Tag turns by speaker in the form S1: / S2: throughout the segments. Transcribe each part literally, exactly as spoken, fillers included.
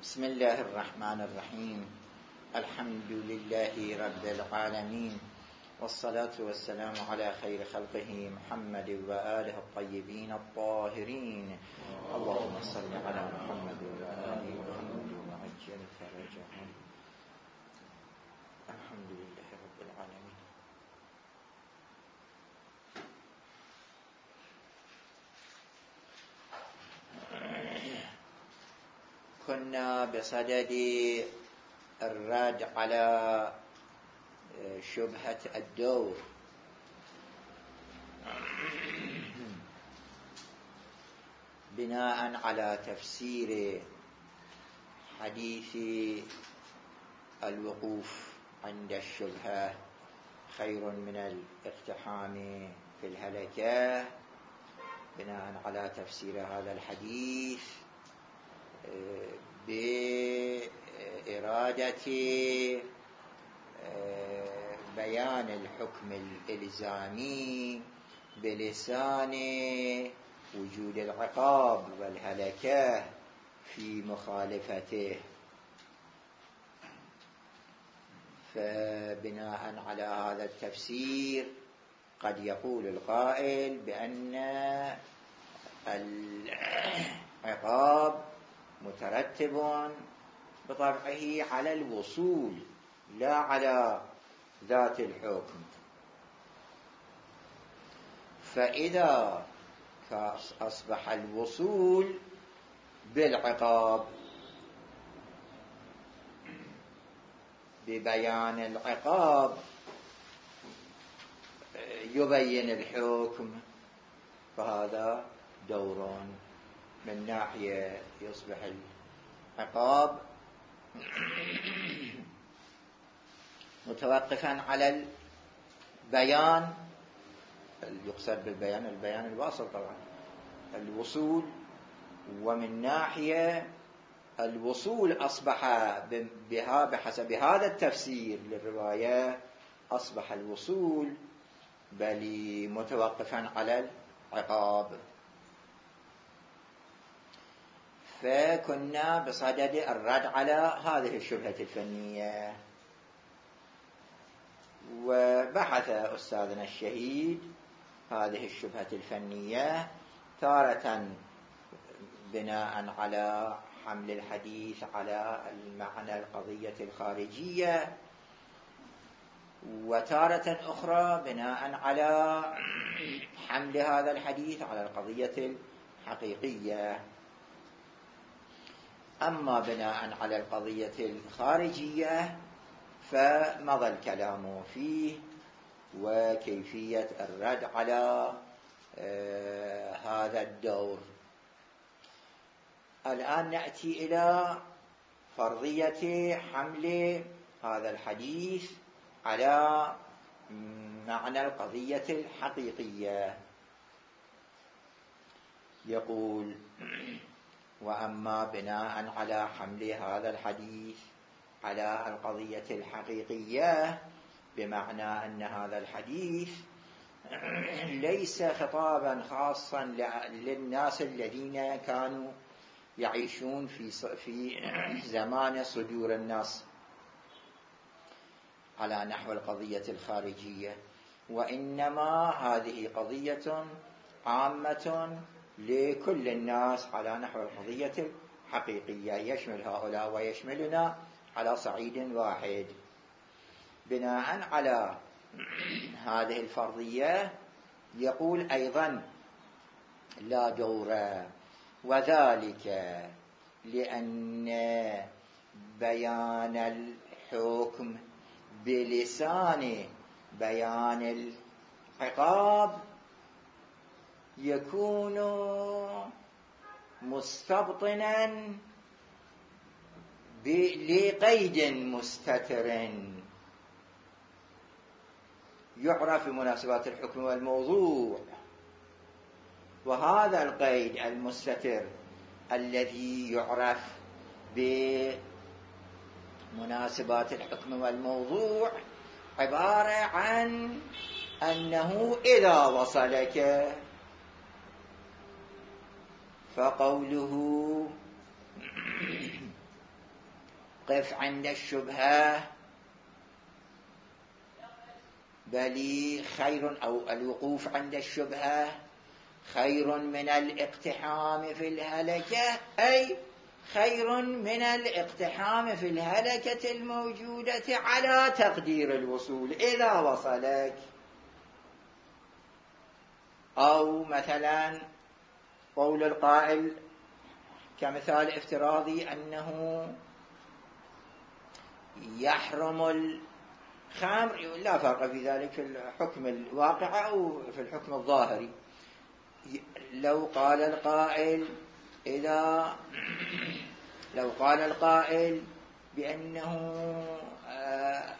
S1: بسم الله الرحمن الرحيم. الحمد لله رب العالمين، والصلاة والسلام على خير خلقه محمد وآله الطيبين الطاهرين. اللهم صل على محمد وآل محمد وعجل فرجهم. الحمد لله رب العالمين. كنا بصدد الرد على شبهة الدور، بناء على تفسير حديث الوقوف عند الشبهة خير من الاقتحام في الهلكة. بناء على تفسير هذا الحديث بإرادة بيان الحكم الإلزامي بلسان وجود العقاب والهلكة في مخالفته. فبناء على هذا التفسير قد يقول القائل بأن العقاب مترتب بطبعه على الوصول لا على ذات الحكم. فإذا أصبح الوصول بالعقاب ببيان العقاب يبين الحكم، فهذا دور من ناحية يصبح العقاب متوقفا على البيان، يقصد بالبيان البيان الواصل طبعا الوصول، ومن ناحية الوصول أصبح بها بحسب هذا التفسير للرواية أصبح الوصول بل متوقفا على العقاب. فكنا بصدد الرد على هذه الشبهة الفنية، وبحث أستاذنا الشهيد هذه الشبهة الفنية تارة بناء على حمل الحديث على المعنى القضية الخارجية، وتارة أخرى بناء على حمل هذا الحديث على القضية الحقيقية. أما بناء على القضية الخارجية فمضى الكلام فيه وكيفية الرد على آه هذا الدور. الآن نأتي إلى فرضية حمل هذا الحديث على معنى القضية الحقيقية. يقول: وأما بناء على حمل هذا الحديث على القضية الحقيقية، بمعنى أن هذا الحديث ليس خطابا خاصا للناس الذين كانوا يعيشون في في زمان صدور النص على نحو القضية الخارجية، وإنما هذه قضية عامة لكل الناس على نحو القضية الحقيقية، يشمل هؤلاء ويشملنا على صعيد واحد. بناء على هذه الفرضية يقول أيضا: لا دور، وذلك لأن بيان الحكم بلسان بيان العقاب يكون مستبطنا لقيد مستتر يعرف بمناسبات الحكم والموضوع، وهذا القيد المستتر الذي يعرف بمناسبات الحكم والموضوع عبارة عن أنه إذا وصلك فقوله قف عند الشبهة، بل خير، أو الوقوف عند الشبهة خير من الاقتحام في الهلكة، أي خير من الاقتحام في الهلكة الموجودة على تقدير الوصول إذا وصلك. أو مثلا قول القائل كمثال افتراضي أنه يحرم الخمر، لا فرق في ذلك في الحكم الواقع أو في الحكم الظاهري. لو قال القائل إذا لو قال القائل بأنه آه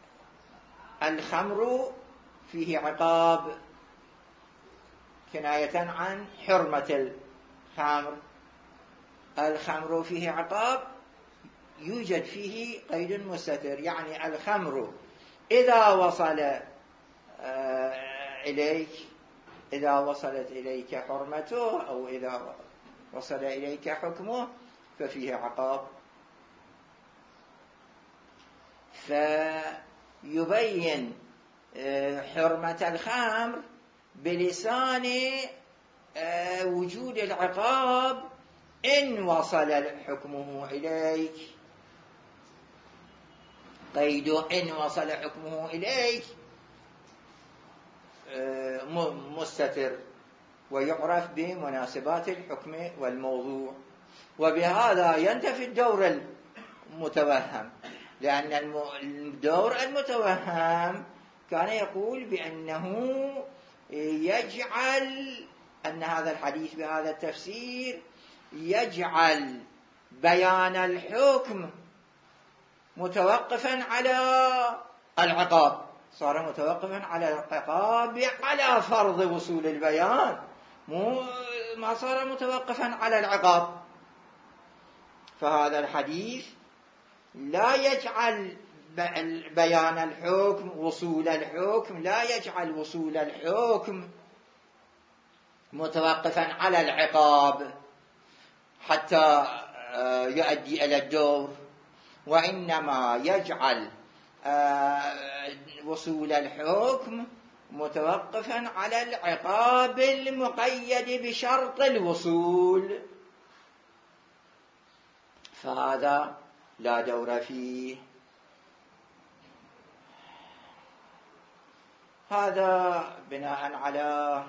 S1: الخمر فيه عقاب كناية عن حرمة الخمر، الخمر فيه عقاب يوجد فيه قيد مستتر، يعني الخمر إذا وصل آه إليك إذا وصلت إليك حرمته أو إذا وصل إليك حكمه ففيه عقاب. فيبين حرمة الخمر بلسان وجود العقاب إن وصل حكمه إليك، قيد إن وصل حكمه إليك مستتر ويعرف بمناسبات الحكم والموضوع، وبهذا ينتفي الدور المتوهم، لأن الدور المتوهم كان يقول بأنه يجعل أن هذا الحديث بهذا التفسير يجعل بيان الحكم متوقفا على العقاب، صار متوقفا على العقاب على فرض وصول البيان، مو ما صار متوقفا على العقاب. فهذا الحديث لا يجعل بيان الحكم وصول الحكم لا يجعل وصول الحكم متوقفا على العقاب حتى يؤدي إلى الدور، وإنما يجعل وصول الحكم متوقفا على العقاب المقيد بشرط الوصول، فهذا لا دور فيه. هذا بناء على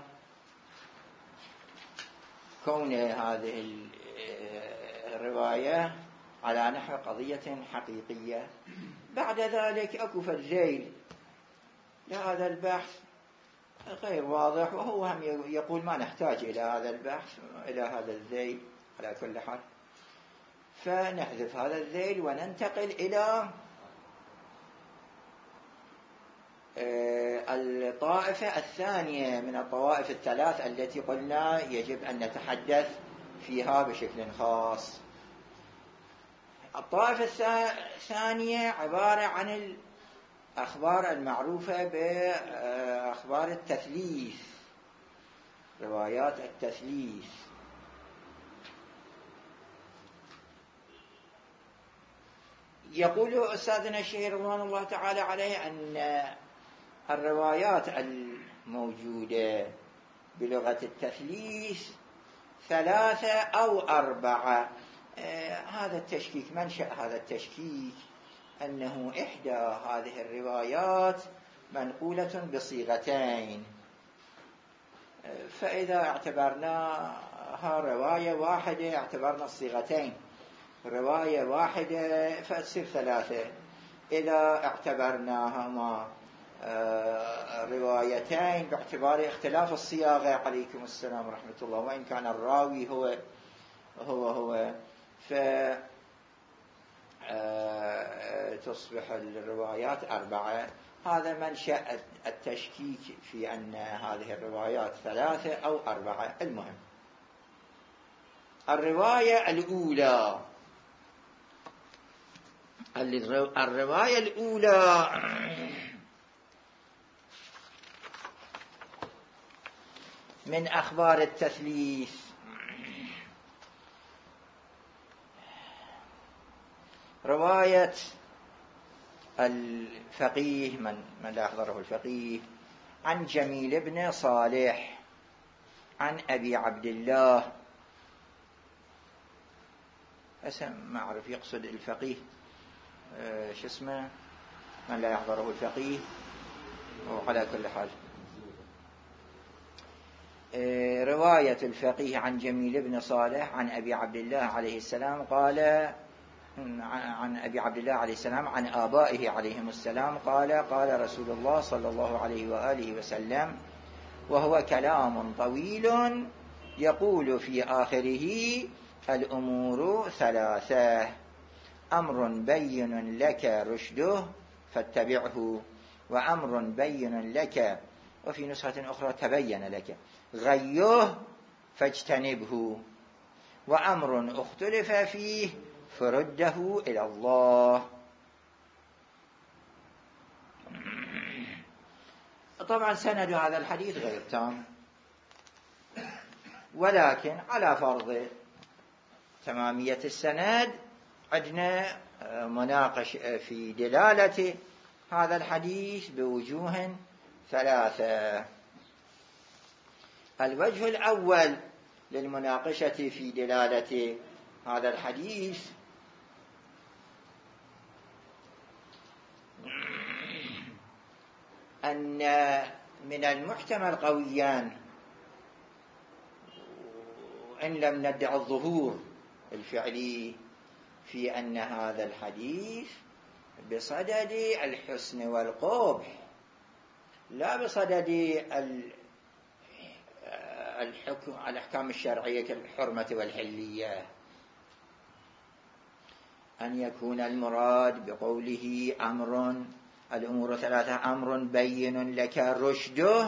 S1: كون هذه الرواية على نحو قضية حقيقية. بعد ذلك أكو فالذيل لهذا البحث غير واضح، وهو هم يقول ما نحتاج إلى هذا البحث إلى هذا الذيل على كل حال، فنحذف هذا الذيل وننتقل إلى الطائفة الثانية من الطوائف الثلاث التي قلنا يجب أن نتحدث فيها بشكل خاص. الطائفة الثانية عبارة عن الأخبار المعروفة بأخبار التثليث، روايات التثليث. يقول أستاذنا الشيخ رضوان الله تعالى عليه أن الروايات الموجودة بلغة التثليث ثلاثة أو أربعة. آه هذا التشكيك، منشأ هذا التشكيك أنه إحدى هذه الروايات منقولة بصيغتين، آه فإذا اعتبرناها رواية واحدة اعتبرنا الصيغتين رواية واحدة فتصير ثلاثة، إذا اعتبرناهما آه روايتين باعتبار اختلاف الصياغة عليكم السلام ورحمة الله، وإن كان الراوي هو هو هو ف آه تصبح الروايات أربعة. هذا منشأ التشكيك في أن هذه الروايات ثلاثة أو أربعة. المهم الرواية الأولى الرواية الأولى من أخبار التثليث رواية الفقيه من, من لا يحضره الفقيه عن جميل بن صالح عن أبي عبد الله، اسم ما أعرف يقصد الفقيه أه شو اسمه من لا يحضره الفقيه، وعلى كل حال أه رواية الفقيه عن جميل بن صالح عن أبي عبد الله عليه السلام قال عن أبي عبد الله عليه السلام عن آبائه عليهم السلام قال قال رسول الله صلى الله عليه وآله وسلم، وهو كلام طويل يقول في آخره: الأمور ثلاثة: أمر بين لك رشده فاتبعه، وأمر بين لك، وفي نسخة أخرى تبين لك، غيه فاجتنبه، وأمر اختلف فيه فرده إلى الله. طبعا سند هذا الحديث غير تام، ولكن على فرض تمامية السند عندنا مناقش في دلالة هذا الحديث بوجوه ثلاثة. الوجه الأول للمناقشة في دلالة هذا الحديث أن من المحتمل قويا، إن لم ندع الظهور الفعلي، في أن هذا الحديث بصدد الحسن والقبح، لا بصدد الحكم الأحكام الشرعية كالحرمة والحلية. أن يكون المراد بقوله أمر الأمور ثلاثة: أمر بين لك رشده،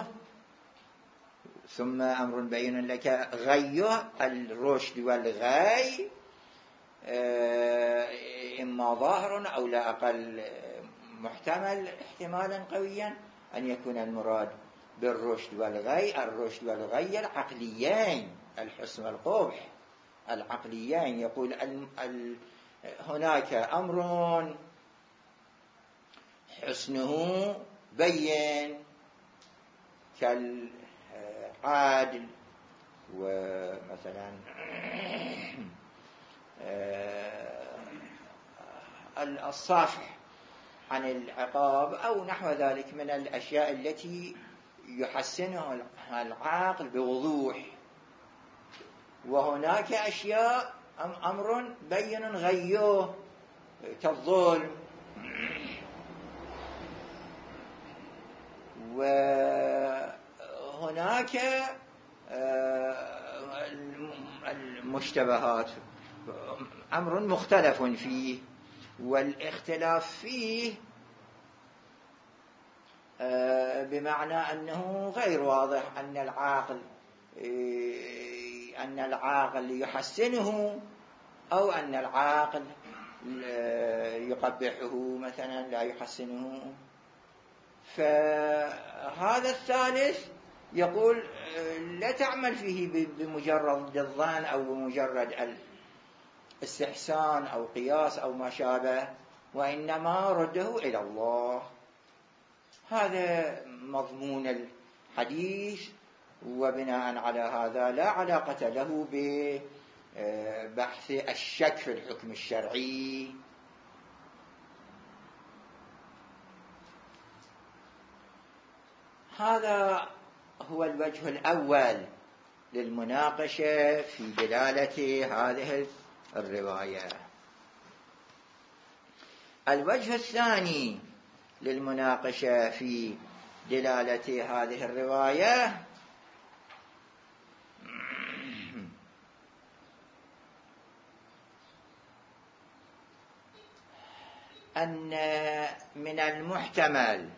S1: ثم أمر بين لك غيه. الرشد والغي إما ظاهر أو لا أقل محتمل احتمالا قويا أن يكون المراد بالرشد والغي الرشد والغي العقليين، الحسن والقبح العقليين. يقول ال ال هناك أمر حسنه بين كالعادل، ومثلا الصافح عن العقاب أو نحو ذلك من الأشياء التي يحسنها العاقل بوضوح. وهناك أشياء أمر بين غيه كالظلم، وهناك المشتبهات أمر مختلف فيه، والاختلاف فيه بمعنى أنه غير واضح أن العاقل أن العاقل يحسنه أو أن العاقل يقبحه مثلا لا يحسنه. فهذا الثالث يقول لا تعمل فيه بمجرد الظن أو بمجرد الاستحسان أو قياس أو ما شابه، وإنما رده إلى الله. هذا مضمون الحديث، وبناء على هذا لا علاقة له ببحث الشك في الحكم الشرعي. هذا هو الوجه الأول للمناقشة في دلالة هذه الرواية. الوجه الثاني للمناقشة في دلالة هذه الرواية أن من المحتمل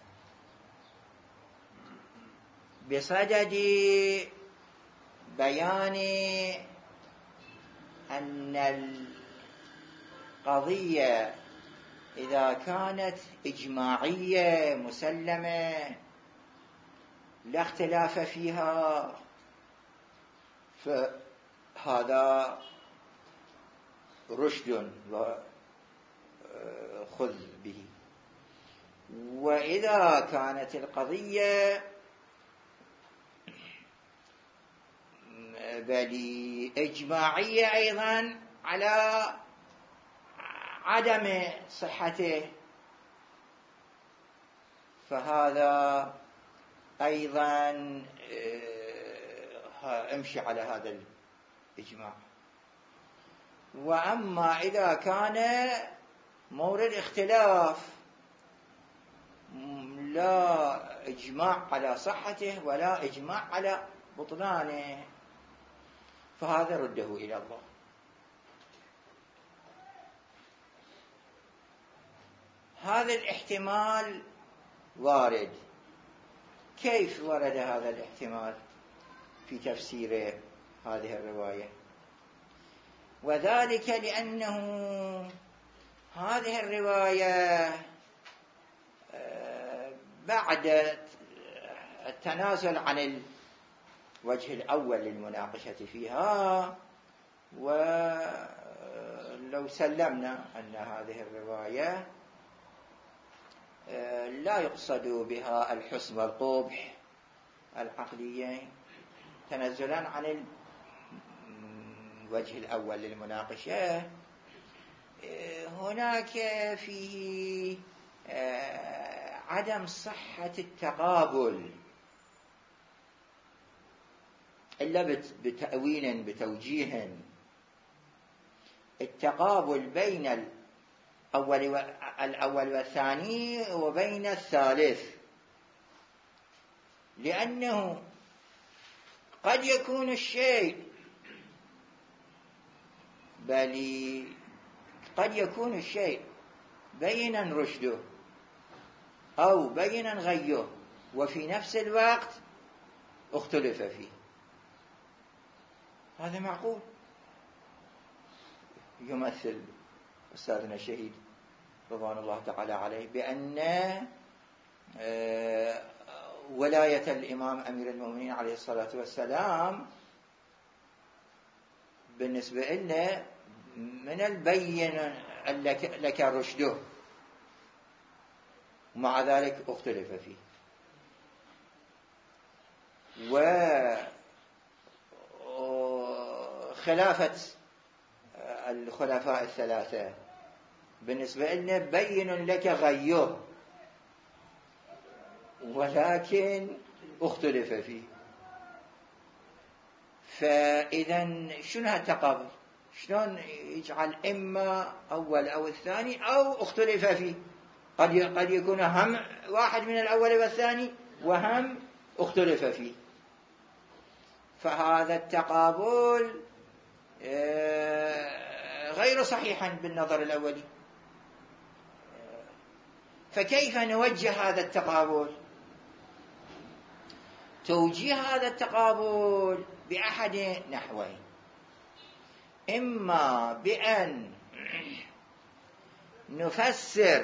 S1: بصدد بيان أن القضية إذا كانت إجماعية مسلمة لا اختلاف فيها، فهذا رشد خذ به. وإذا كانت القضية بل إجماعية أيضا على عدم صحته، فهذا أيضا امشي على هذا الإجماع. وأما إذا كان مورد اختلاف لا إجماع على صحته ولا إجماع على بطلانه، فهذا رده إلى الله. هذا الاحتمال وارد. كيف ورد هذا الاحتمال في تفسير هذه الرواية؟ وذلك لأنه هذه الرواية بعد التنازل عن الوجه الأول للمناقشة فيها، ولو سلمنا أن هذه الرواية لا يقصد بها الحسن والقبح العقليين، تنزلا عن الوجه الأول للمناقشة، هناك فيه عدم صحة التقابل إلا بتأويل بتوجيه، التقابل بين الأول الأول والثاني وبين الثالث، لأنه قد يكون الشيء بل قد يكون الشيء بينا رشده أو بينا غيه وفي نفس الوقت اختلف فيه. هذا معقول. يمثل أستاذنا الشهيد رضوان الله تعالى عليه بأن ولاية الإمام أمير المؤمنين عليه الصلاة والسلام بالنسبة لنا من البين لك رشده، ومع ذلك اختلف فيه. وخلافة الخلفاء الثلاثة بالنسبة لنا بين لك غيه، ولكن اختلف فيه. فإذا شنو هالتقابل؟ شلون يجعل إما أول أو الثاني أو اختلف فيه؟ قد قد يكون هم واحد من الأول والثاني وهم اختلف فيه. فهذا التقابل غير صحيحا بالنظر الأولي. فكيف نوجه هذا التقابل؟ توجيه هذا التقابل بأحد نحوين: إما بأن نفسر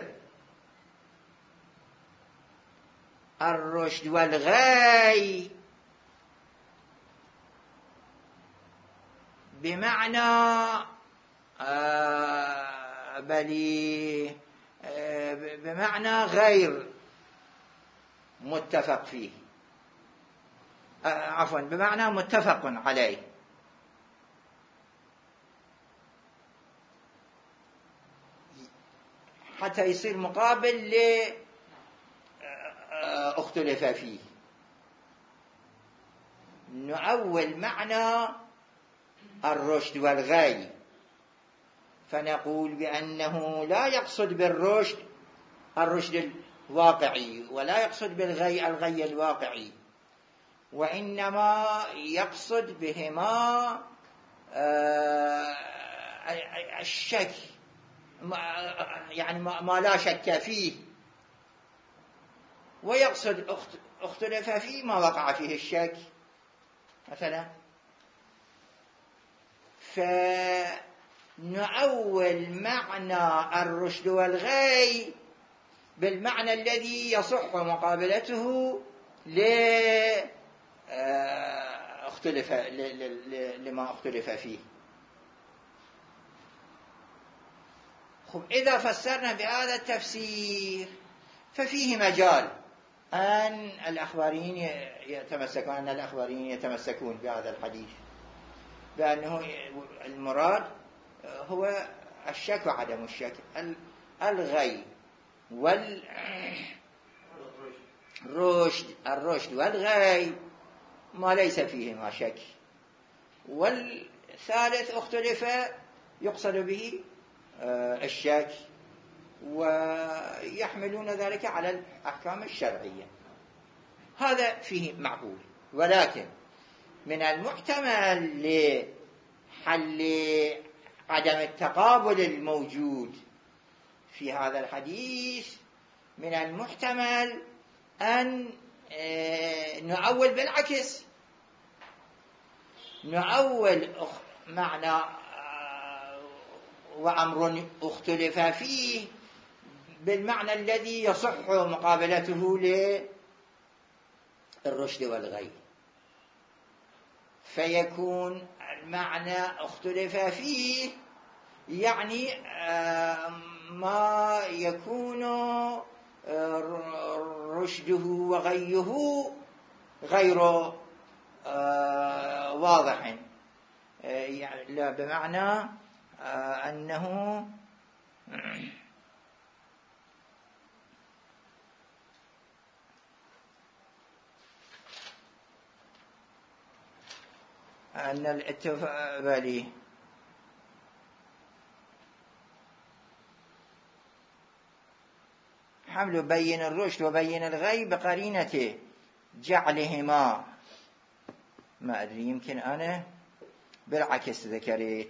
S1: الرشد والغي بمعنى آه بل آه بمعنى غير متفق فيه، آه عفوا بمعنى متفق عليه، حتى يصير مقابل ل اختلف فيه. نؤول معنى الرشد والغي، فنقول بأنه لا يقصد بالرشد الرشد الواقعي، ولا يقصد بالغي الغي الواقعي، وإنما يقصد بهما الشك، يعني ما لا شك فيه، ويقصد اختلف فيه ما وقع فيه الشك مثلا. فنؤول معنى الرشد والغي بالمعنى الذي يصح مقابلته لاختلف لما اختلف فيه. إذا فسرنا بهذا التفسير ففيه مجال أن الأخباريين يتمسكون أن الأخباريين يتمسكون بهذا الحديث بأنه المراد هو الشك وعدم الشك. الغي والرشد الرشد والغي ما ليس فيهما شك. والثالث اختلف يقصد به الشك ويحملون ذلك على الأحكام الشرعية. هذا فيه معقول. ولكن من المحتمل لحل عدم التقابل الموجود في هذا الحديث من المحتمل أن نؤول بالعكس، نؤول معنى وأمر اختلف فيه بالمعنى الذي يصح مقابلته للرشد والغي، فيكون المعنى اختلف فيه يعني ما يكون رشده وغيه غير واضح، لا بمعنى أنه أن الاتفاق بالي حمل بين الرشد وبين الغي بقرينته جعلهما، ما أدري يمكن أنا بالعكس ذكرت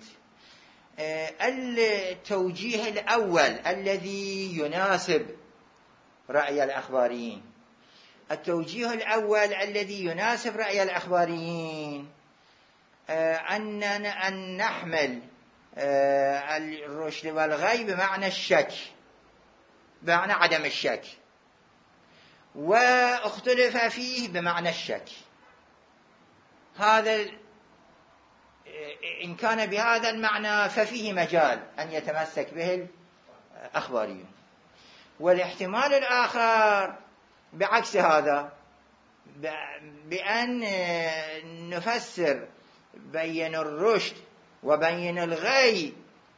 S1: التوجيه الأول الذي يناسب رأي الأخباريين. التوجيه الأول الذي يناسب رأي الأخباريين أننا أن نحمل الرشد والغي بمعنى الشك، بمعنى عدم الشك، واختلف فيه بمعنى الشك. هذا إن كان بهذا المعنى ففيه مجال أن يتمسك به الأخباريون. والاحتمال الآخر بعكس هذا، بأن نفسر بين الرشد وبين الغي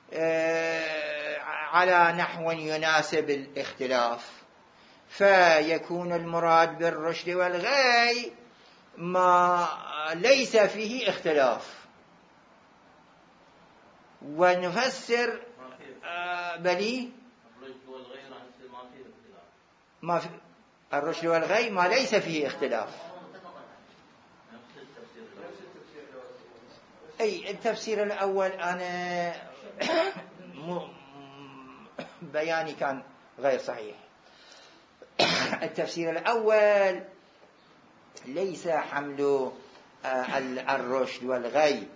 S1: على نحو يناسب الاختلاف، فيكون المراد بالرشد والغي ما ليس فيه اختلاف، ونفسر بلي ما في الرشد والغي ما ليس فيه اختلاف. أي التفسير الأول أنا بياني كان غير صحيح. التفسير الأول ليس حمل الرشد والغي،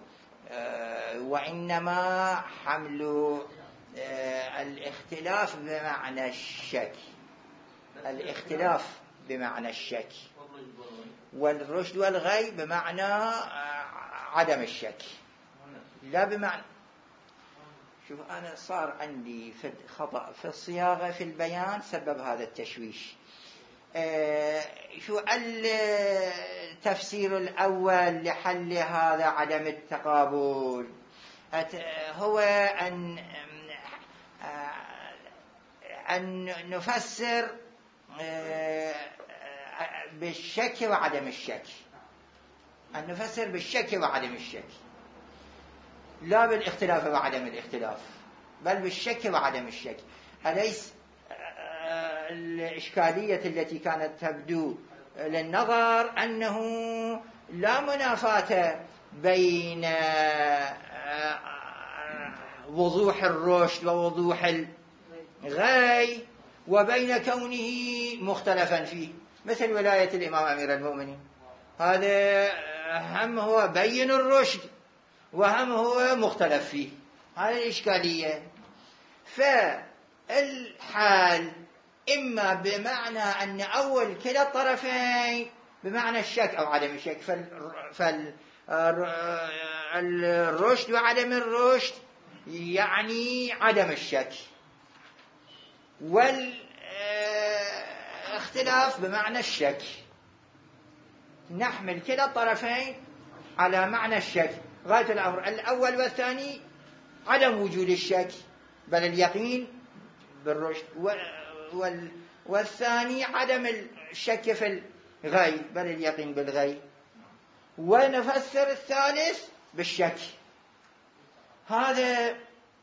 S1: وإنما حمل الاختلاف بمعنى الشك، الاختلاف بمعنى الشك، والرشد والغي بمعنى عدم الشك، لا بمعنى. شوف أنا صار عندي خطأ في الصياغة في البيان سبب هذا التشويش. شو التفسير الأول لحل هذا عدم التقابل هو أن أن نفسر بالشك وعدم الشك، أن نفسر بالشك وعدم الشك، لا بالاختلاف وعدم الاختلاف، بل بالشك وعدم الشك. أليس الإشكالية التي كانت تبدو للنظر أنه لا منافاة بين وضوح الرشد ووضوح الغي وبين كونه مختلفا فيه، مثل ولاية الإمام أمير المؤمنين، هذا هم هو بين الرشد وهم هو مختلف فيه، هذه الإشكالية. فالحال إما بمعنى أن أول كلا الطرفين بمعنى الشك أو عدم الشك، فالرشد وعدم الرشد يعني عدم الشك، والاختلاف بمعنى الشك، نحمل كلا الطرفين على معنى الشك. غاية الأمر الأول والثاني عدم وجود الشك بل اليقين بالرشد، والثاني عدم الشك في الغي بل اليقين بالغي، ونفسر الثالث بالشك. هذا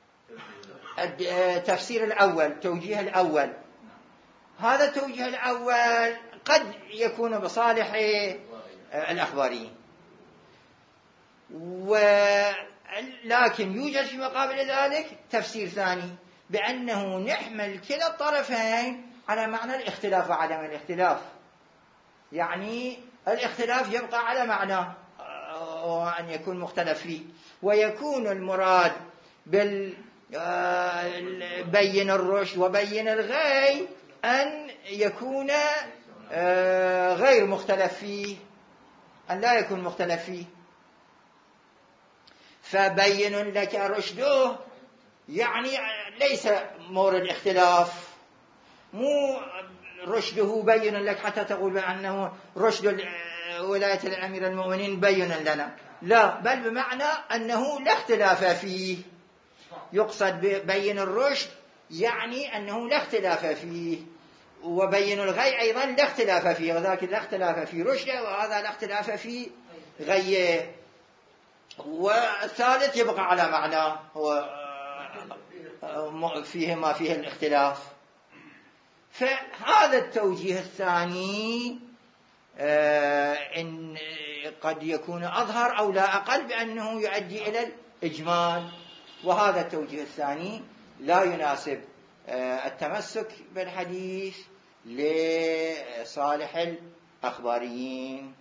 S1: التفسير الأول، توجيه الأول. هذا التوجيه الأول قد يكون بصالح الأخباريين، ولكن يوجد في مقابل ذلك تفسير ثاني بأنه نحمل كلا الطرفين على معنى الاختلاف وعدم الاختلاف، يعني الاختلاف يبقى على معنى وأن يكون مختلف فيه، ويكون المراد بال بين الرشد وبين الغي أن يكون غير مختلف فيه، أن لا يكون مختلف فيه. فبين لك رشده يعني ليس مورد اختلاف، مو رشده بين لك حتى تقول بأنه رشد ولاية الأمير المؤمنين بين لنا، لا، بل بمعنى أنه لا اختلاف فيه. يقصد بين الرشد يعني أنه لا اختلاف فيه، وبين الغي أيضا لا اختلاف فيه، وذاك لا اختلاف في رشده وهذا لا اختلاف في غيه. والثالث يبقى على معنى هو فيه ما فيه الاختلاف. فهذا التوجيه الثاني إن قد يكون أظهر أو لا أقل بأنه يؤدي إلى الإجمال، وهذا التوجيه الثاني لا يناسب التمسك بالحديث لصالح الأخباريين.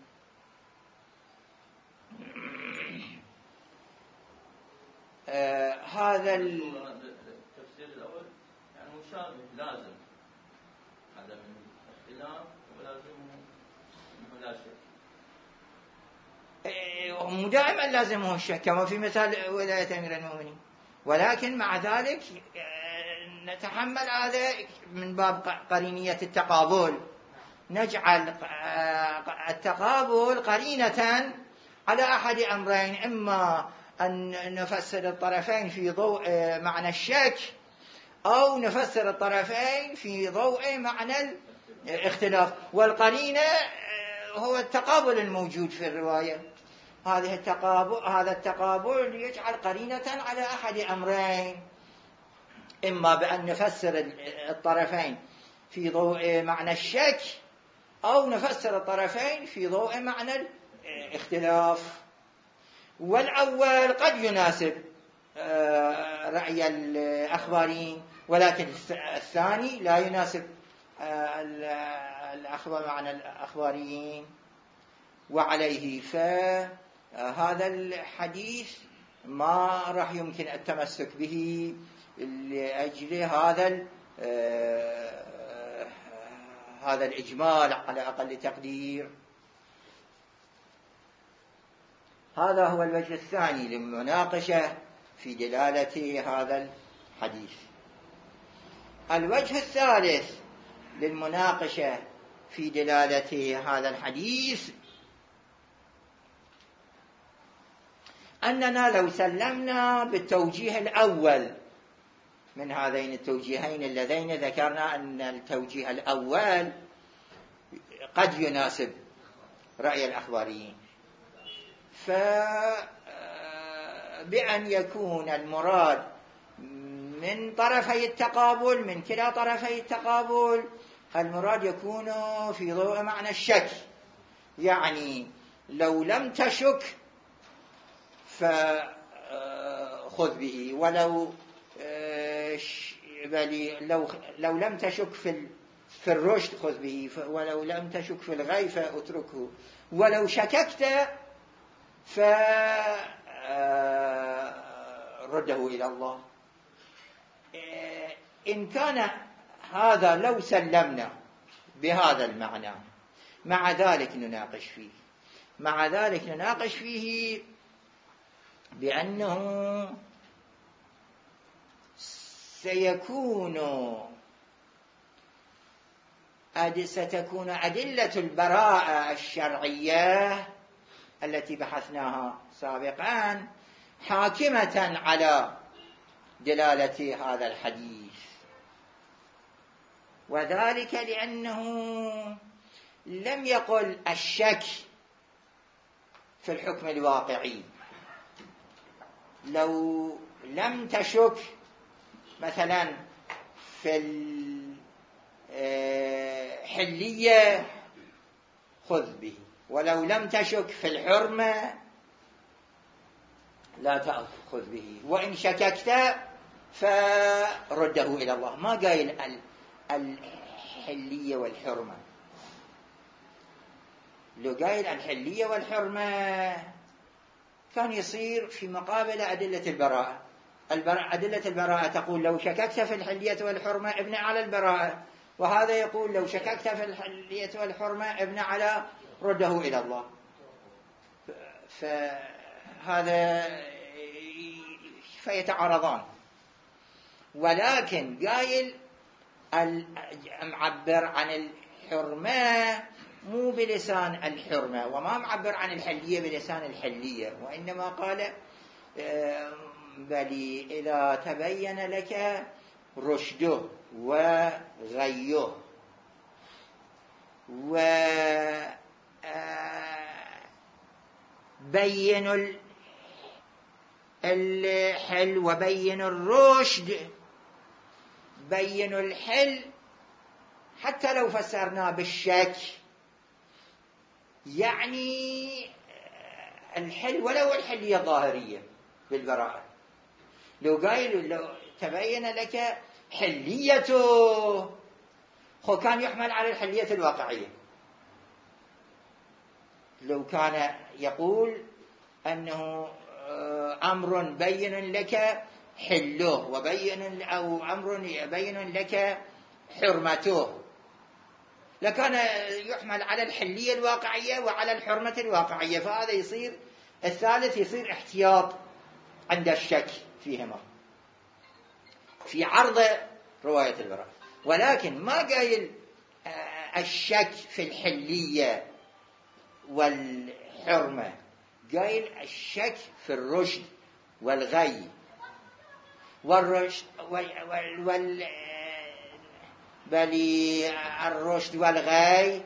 S1: هذا
S2: التفسير الأول يعني مشابه، لازم عدم الاختلاف ولازمه انه لا شك،
S1: دائما لازمه الشك كما في مثال ولاية أمير المؤمنين، ولكن مع ذلك نتحمل هذا من باب قرينية التقابل، نجعل التقابل قرينة على أحد أمرين، إما أن نفسر الطرفين في ضوء معنى الشك، أو نفسر الطرفين في ضوء معنى الاختلاف. والقرينة هو التقابل الموجود في الرواية. هذه التقابل هذا التقابل يجعل قرينة على أحد أمرين، إما بأن نفسر الطرفين في ضوء معنى الشك، أو نفسر الطرفين في ضوء معنى الاختلاف. والأول قد يناسب رأي الأخباريين، ولكن الثاني لا يناسب الأخبار معنى الأخباريين. وعليه فهذا الحديث ما راح يمكن التمسك به لأجل هذا هذا الإجمال على أقل تقدير. هذا هو الوجه الثاني للمناقشة في دلالة هذا الحديث. الوجه الثالث للمناقشة في دلالة هذا الحديث أننا لو سلمنا بالتوجيه الأول من هذين التوجيهين اللذين ذكرنا أن التوجيه الأول قد يناسب رأي الأخباريين، فبأن يكون المراد من طرفي التقابل، من كلا طرفي التقابل، المراد يكون في ضوء معنى الشك، يعني لو لم تشك فخذ به، ولو لو لو لم تشك في في الرشد خذ به، ولو لم تشك في الغي فاتركه، ولو شككت فرده إلى الله. إن كان هذا لو سلمنا بهذا المعنى، مع ذلك نناقش فيه مع ذلك نناقش فيه بأنه سيكون ستكون أدلة البراءة الشرعية التي بحثناها سابقا حاكمة على دلالة هذا الحديث، وذلك لأنه لم يقل الشك في الحكم الواقعي. لو لم تشك مثلا في الحلية خذ به، ولو لم تشك في الحرمة لا تأخذ به، وإن شككت فرده إلى الله. ما قايل الحلية والحرمة. لو قايل الحلية والحرمة كان يصير في مقابل أدلة البراءة. أدلة البراءة تقول لو شككت في الحلية والحرمة ابن على البراءة، وهذا يقول لو شككت في الحلية والحرمة ابن على رده إلى الله. فهذا فيتعارضان. ولكن قايل معبر عن الحرمة مو بلسان الحرمة، وما معبر عن الحلية بلسان الحلية، وإنما قال بل إذا تبين لك رشده وغيه وبين الحل وبين الرشد. بين الحل حتى لو فسرناه بالشك يعني الحل ولو الحلية ظاهرية بالبراءة. لو قايل لو تبين لك حليته خو كان يحمل على الحلية الواقعية. لو كان يقول أنه أمر بين لك حله وبين أو أمر يبين لك حرمته لكان يحمل على الحلية الواقعية وعلى الحرمة الواقعية. فهذا يصير الثالث يصير احتياط عند الشك فيهما في عرض رواية البراءة. ولكن ما قايل الشك في الحلية والحرمة، قايل الشك في الرشد والغي والرشد وال, وال... بل الرشد والغي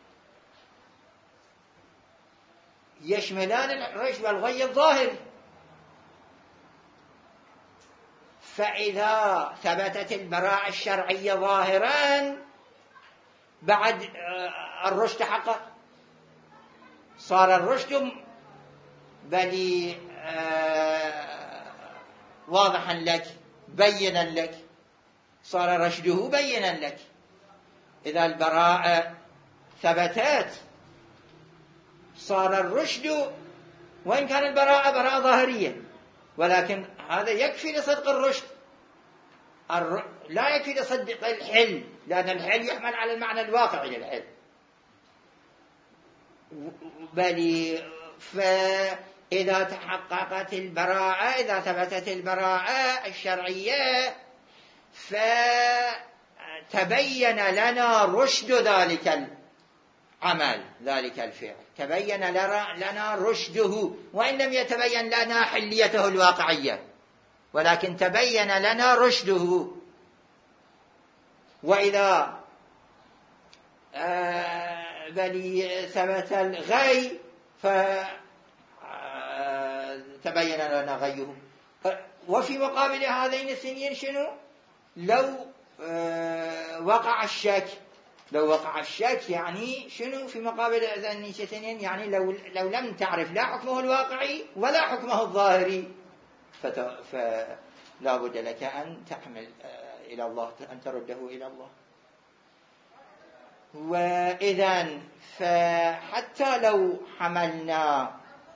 S1: يشملان الرشد والغي الظاهر. فإذا ثبتت البراءة الشرعية ظاهرا بعد الرشد تحقق، صار الرشد بل واضحا لك بينا لك، صار رشده بينا لك. إذا البراءة ثبتت صار الرشد، وإن كان البراءة براءة ظاهرية، ولكن هذا يكفي لصدق الرشد، الر... لا يكفي لصدق الحل، لأن الحل يحمل على المعنى الواقعي للحل. بل فإذا تحققت البراءة، إذا ثبتت البراءة الشرعية فتبين لنا رشد ذلك العمل ذلك الفعل، تبين لنا رشده، وإن لم يتبين لنا حليته الواقعية، ولكن تبين لنا رشده. وإذا بل ثبت الغي فتبين لنا غيه. وفي مقابل هذين الثنين شنو؟ لو وقع الشك، لو وقع الشك يعني شنو في مقابل هذين الثنين؟ يعني لو لو لم تعرف لا حكمه الواقعي ولا حكمه الظاهري فلا بد لك أن تحمل إلى الله، أن ترده إلى الله. وإذن فحتى لو حملنا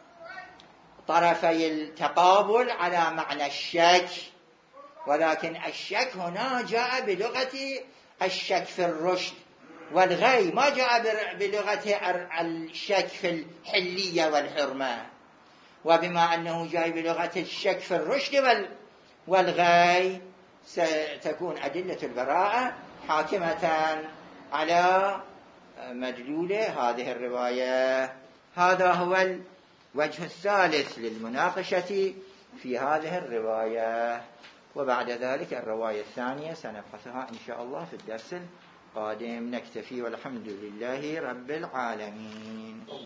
S1: طرفي التقابل على معنى الشك، ولكن الشك هنا جاء بلغة الشك في الرشد والغي، ما جاء بلغة الشك في الحلية والحرمة. وبما أنه جاء بلغة الشك في الرشد والغي ستكون أدلة البراءة حاكمة على مدلول هذه الرواية. هذا هو الوجه الثالث للمناقشة في هذه الرواية. وبعد ذلك الرواية الثانية سنبحثها إن شاء الله في الدرس القادم. نكتفي والحمد لله رب العالمين.